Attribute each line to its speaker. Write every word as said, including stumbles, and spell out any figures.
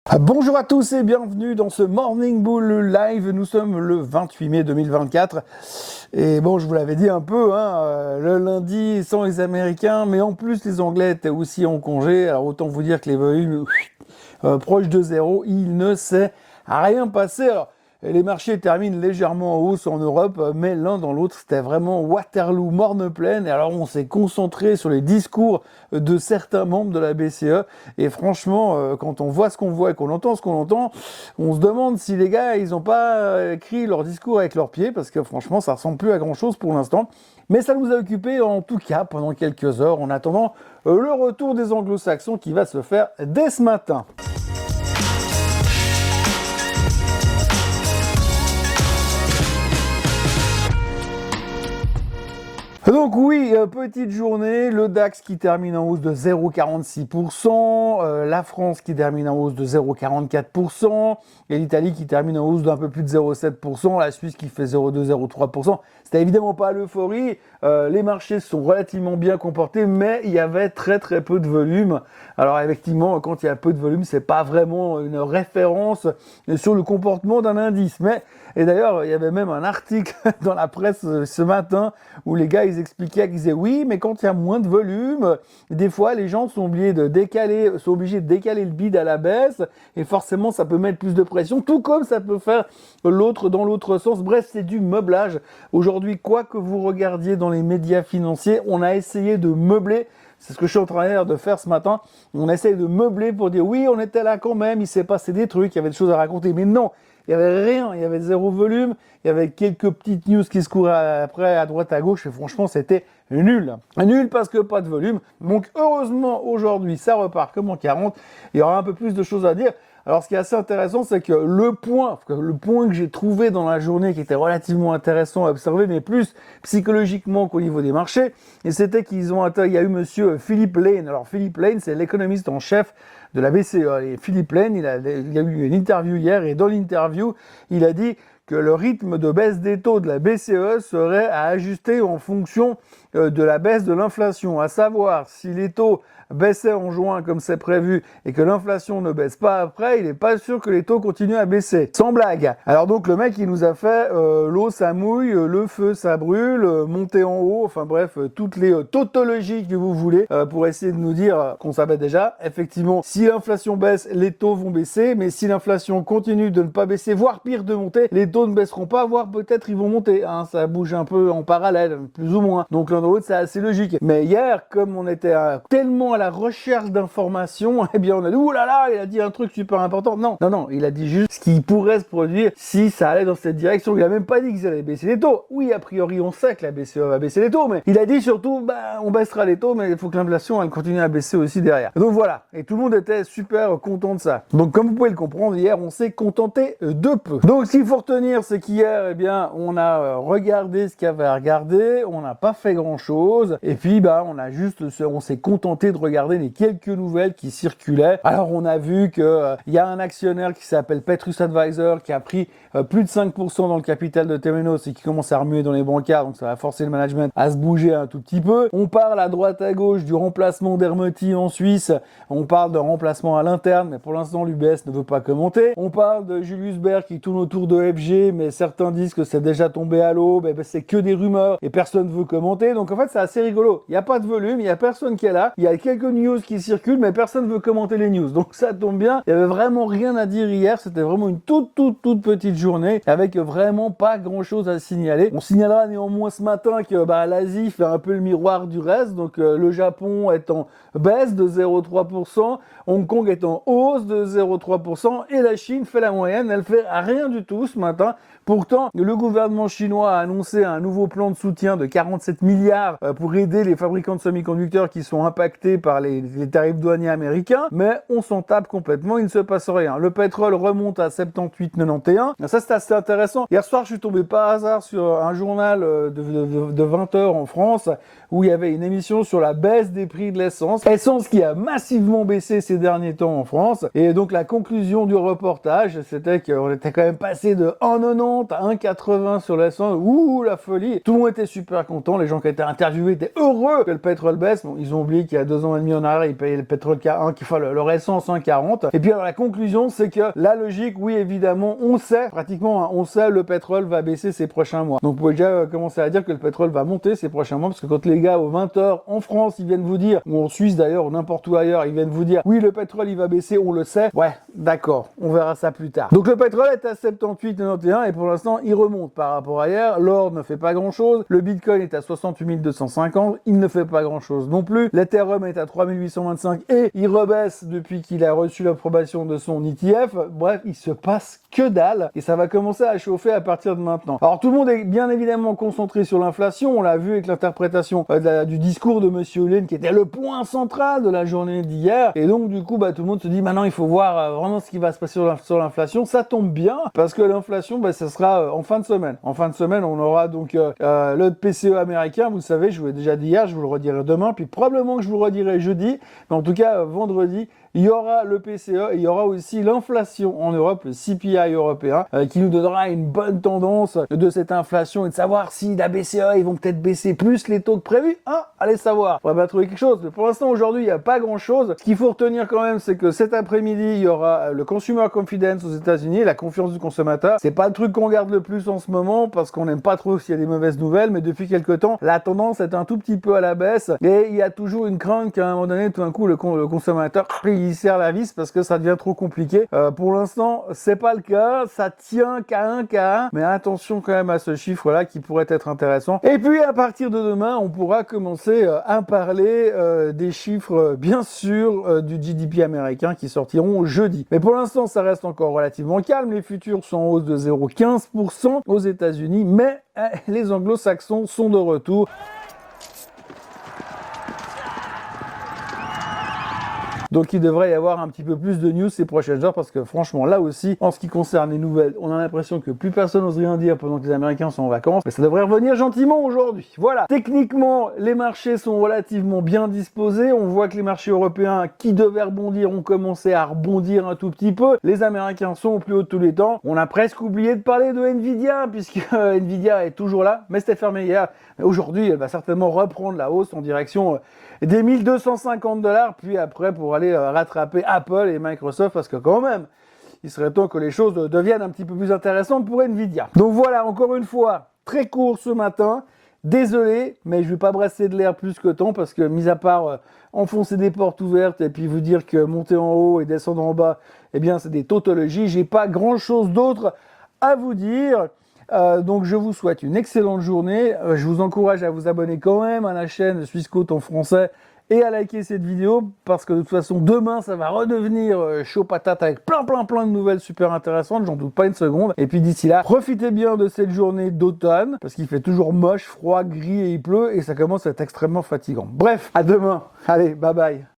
Speaker 1: Bonjour à tous et bienvenue dans ce Morning Bull Live. Nous sommes le vingt-huit mai deux mille vingt-quatre. Et bon, je vous l'avais dit un peu, hein, euh, le lundi sans les Américains, mais en plus les Anglais étaient aussi en congé. Alors autant vous dire que les volumes euh, proches de zéro, il ne s'est rien passé. Alors, les marchés terminent légèrement en hausse en Europe, mais l'un dans l'autre, c'était vraiment Waterloo morne pleine. Et alors, on s'est concentré sur les discours de certains membres de la B C E. Et franchement, quand on voit ce qu'on voit et qu'on entend ce qu'on entend, on se demande si les gars, ils n'ont pas écrit leur discours avec leurs pieds, parce que franchement, ça ressemble plus à grand-chose pour l'instant. Mais ça nous a occupé en tout cas pendant quelques heures, en attendant le retour des anglo-saxons qui va se faire dès ce matin. Donc oui, euh, petite journée, le DAX qui termine en hausse de zéro virgule quarante-six pour cent, euh, la France qui termine en hausse de zéro virgule quarante-quatre pour cent, et l'Italie qui termine en hausse d'un peu plus de zéro virgule sept pour cent, la Suisse qui fait zéro virgule deux zéro virgule trois pour cent. C'était évidemment pas l'euphorie, euh, les marchés se sont relativement bien comportés, mais il y avait très très peu de volume. Alors effectivement, quand il y a peu de volume, c'est pas vraiment une référence sur le comportement d'un indice. Mais et d'ailleurs, il y avait même un article dans la presse ce matin où les gars ils expliquaient qu'ils disaient oui, mais quand il y a moins de volume, des fois les gens sont obligés de décaler, sont obligés de décaler le bid à la baisse, et forcément ça peut mettre plus de pression, tout comme ça peut faire l'autre dans l'autre sens. Bref, c'est du meublage. Aujourd'hui, quoi que vous regardiez dans les médias financiers, on a essayé de meubler. C'est ce que je suis en train de faire ce matin. On essaye de meubler pour dire oui, on était là quand même, il s'est passé des trucs, il y avait des choses à raconter. Mais non, il n'y avait rien, il y avait zéro volume, il y avait quelques petites news qui se couraient après à droite à gauche et franchement c'était nul. Nul parce que pas de volume. Donc heureusement aujourd'hui ça repart comme en quarante. Il y aura un peu plus de choses à dire. Alors ce qui est assez intéressant, c'est que le point, le point que j'ai trouvé dans la journée qui était relativement intéressant à observer, mais plus psychologiquement qu'au niveau des marchés, et c'était qu'ils ont atteint, il y a eu monsieur Philippe Lane. Alors Philippe Lane, c'est l'économiste en chef de la B C E. Et Philippe Lane, il a, il a eu une interview hier, et dans l'interview, il a dit que le rythme de baisse des taux de la B C E serait à ajuster en fonction de la baisse de l'inflation, à savoir si les taux baissaient en juin comme c'est prévu et que l'inflation ne baisse pas après, il n'est pas sûr que les taux continuent à baisser. Sans blague. Alors donc le mec il nous a fait euh, l'eau ça mouille, le feu ça brûle, euh, monter en haut, enfin bref, euh, toutes les euh, tautologies que vous voulez euh, pour essayer de nous dire euh, qu'on savait déjà. Effectivement, si l'inflation baisse, les taux vont baisser, mais si l'inflation continue de ne pas baisser, voire pire de monter, les taux ne baisseront pas, voire peut-être ils vont monter. Hein, ça bouge un peu en parallèle, plus ou moins. Donc l'un de l'autre c'est assez logique. Mais hier, comme on était euh, tellement à la recherche d'informations, eh bien on a dit ouh là là, il a dit un truc super important. Non, non, non, il a dit juste ce qui pourrait se produire si ça allait dans cette direction. Il a même pas dit qu'ils allaient baisser les taux. Oui, a priori, on sait que la B C E va baisser les taux, mais il a dit surtout, bah, on baissera les taux, mais il faut que l'inflation elle continue à baisser aussi derrière. Donc voilà. Et tout le monde était super content de ça. Donc comme vous pouvez le comprendre, hier on s'est contenté de peu. Donc ce qu'il faut retenir, c'est qu'hier, eh bien, on a regardé ce qu'il y avait à regarder, on n'a pas fait grand chose, et puis bah on a juste, on s'est contenté de regarder les quelques nouvelles qui circulaient. Alors on a vu que euh, y a un actionnaire qui s'appelle Petrus Advisor qui a pris euh, plus de cinq pour cent dans le capital de Temenos et qui commence à remuer dans les bancaires, donc ça va forcer le management à se bouger un tout petit peu. On parle à droite à gauche du remplacement d'Hermeti en Suisse, on parle de remplacement à l'interne, mais pour l'instant l'U B S ne veut pas commenter. On parle de Julius Baer qui tourne autour de F G, mais certains disent que c'est déjà tombé à l'eau, ben, ben, c'est que des rumeurs et personne ne veut commenter. Donc en fait c'est assez rigolo, il n'y a pas de volume, il n'y a personne qui est là, il y a quelques news qui circulent, mais personne ne veut commenter les news. Donc ça tombe bien, il y avait vraiment rien à dire hier, c'était vraiment une toute toute toute petite journée, avec vraiment pas grand chose à signaler. On signalera néanmoins ce matin que bah, l'Asie fait un peu le miroir du reste, donc euh, le Japon est en baisse de zéro virgule trois pour cent, Hong Kong est en hausse de zéro virgule trois pour cent, et la Chine fait la moyenne, elle fait rien du tout ce matin. Pourtant, le gouvernement chinois a annoncé un nouveau plan de soutien de quarante-sept milliards pour aider les fabricants de semi-conducteurs qui sont impactés par les, les tarifs douaniers américains, mais on s'en tape complètement, il ne se passe rien. Le pétrole remonte à soixante-dix-huit quatre-vingt-onze. Ça, c'est assez intéressant. Hier soir, je suis tombé par hasard sur un journal de, de, de vingt heures en France où il y avait une émission sur la baisse des prix de l'essence. Essence qui a massivement baissé ces derniers temps en France. Et donc, la conclusion du reportage, c'était qu'on était quand même passé de un virgule quatre-vingt-dix à un virgule quatre-vingts sur l'essence. Ouh, la folie! Tout le monde était super content. Les gens qui étaient été interviewé était heureux que le pétrole baisse. Bon, ils ont oublié qu'il y a deux ans et demi en arrière, ils payaient le pétrole un, qui fait le, leur essence un quarante. Et puis alors la conclusion, c'est que la logique, oui évidemment, on sait, pratiquement, hein, on sait le pétrole va baisser ces prochains mois. Donc vous pouvez déjà euh, commencer à dire que le pétrole va monter ces prochains mois, parce que quand les gars aux vingt heures en France, ils viennent vous dire, ou en Suisse d'ailleurs, ou n'importe où ailleurs, ils viennent vous dire, oui le pétrole il va baisser, on le sait. Ouais, d'accord, on verra ça plus tard. Donc le pétrole est à soixante-dix-huit virgule quatre-vingt-onze et pour l'instant il remonte par rapport à hier. L'or ne fait pas grand chose. Le bitcoin est à soixante-huit mille deux cent cinquante, il ne fait pas grand chose non plus. L'Ethereum est à trois mille huit cent vingt-cinq et il rebaisse depuis qu'il a reçu l'approbation de son E T F. Bref, il se passe que dalle et ça va commencer à chauffer à partir de maintenant. Alors tout le monde est bien évidemment concentré sur l'inflation, on l'a vu avec l'interprétation euh, de la, du discours de Monsieur Hollande qui était le point central de la journée d'hier, et donc du coup bah, tout le monde se dit maintenant il faut voir euh, vraiment ce qui va se passer sur l'inflation. Ça tombe bien parce que l'inflation bah, ça sera euh, en fin de semaine. En fin de semaine on aura donc euh, euh, le P C E américain, vous le savez, je vous l'ai déjà dit hier, je vous le redirai demain, puis probablement que je vous le redirai jeudi, mais en tout cas euh, vendredi il y aura le P C E et il y aura aussi l'inflation en Europe, le C P I européen, euh, qui nous donnera une bonne tendance de cette inflation et de savoir si la B C E, ils vont peut-être baisser plus les taux que prévu. Hein, allez savoir. On va bien trouver quelque chose. Mais pour l'instant, aujourd'hui, il n'y a pas grand-chose. Ce qu'il faut retenir quand même, c'est que cet après-midi, il y aura le Consumer Confidence aux États-Unis, la confiance du consommateur. C'est pas le truc qu'on regarde le plus en ce moment parce qu'on n'aime pas trop s'il y a des mauvaises nouvelles, mais depuis quelque temps, la tendance est un tout petit peu à la baisse et il y a toujours une crainte qu'à un moment donné, tout d'un coup, le, con le consommateur il serre la vis parce que ça devient trop compliqué. Euh, pour l'instant, c'est pas le cas. Ça tient qu'à un, qu'à un. Mais attention quand même à ce chiffre-là qui pourrait être intéressant. Et puis, à partir de demain, on pourra commencer euh, à parler euh, des chiffres, euh, bien sûr, euh, du G D P américain qui sortiront jeudi. Mais pour l'instant, ça reste encore relativement calme. Les futurs sont en hausse de zéro virgule quinze pour cent aux États-Unis. Mais euh, les anglo-saxons sont de retour. Donc il devrait y avoir un petit peu plus de news ces prochaines heures parce que franchement là aussi, en ce qui concerne les nouvelles, on a l'impression que plus personne n'ose rien dire pendant que les Américains sont en vacances, mais ça devrait revenir gentiment aujourd'hui. Voilà, techniquement les marchés sont relativement bien disposés, on voit que les marchés européens qui devaient rebondir ont commencé à rebondir un tout petit peu, les Américains sont au plus haut de tous les temps, on a presque oublié de parler de Nvidia puisque euh, Nvidia est toujours là, mais c'était fermé hier, mais aujourd'hui elle va certainement reprendre la hausse en direction euh, des mille deux cent cinquante dollars, puis après pour aller euh, rattraper Apple et Microsoft, parce que quand même, il serait temps que les choses deviennent un petit peu plus intéressantes pour Nvidia. Donc voilà, encore une fois, très court ce matin. Désolé, mais je vais pas brasser de l'air plus que tant, parce que mis à part euh, enfoncer des portes ouvertes et puis vous dire que monter en haut et descendre en bas, eh bien c'est des tautologies, j'ai pas grand chose d'autre à vous dire. Euh, donc je vous souhaite une excellente journée, euh, je vous encourage à vous abonner quand même à la chaîne Swissquote en français et à liker cette vidéo parce que de toute façon demain ça va redevenir euh, chaud patate avec plein plein plein de nouvelles super intéressantes, j'en doute pas une seconde. Et puis d'ici là, profitez bien de cette journée d'automne parce qu'il fait toujours moche, froid, gris et il pleut et ça commence à être extrêmement fatigant. Bref, à demain, allez bye bye.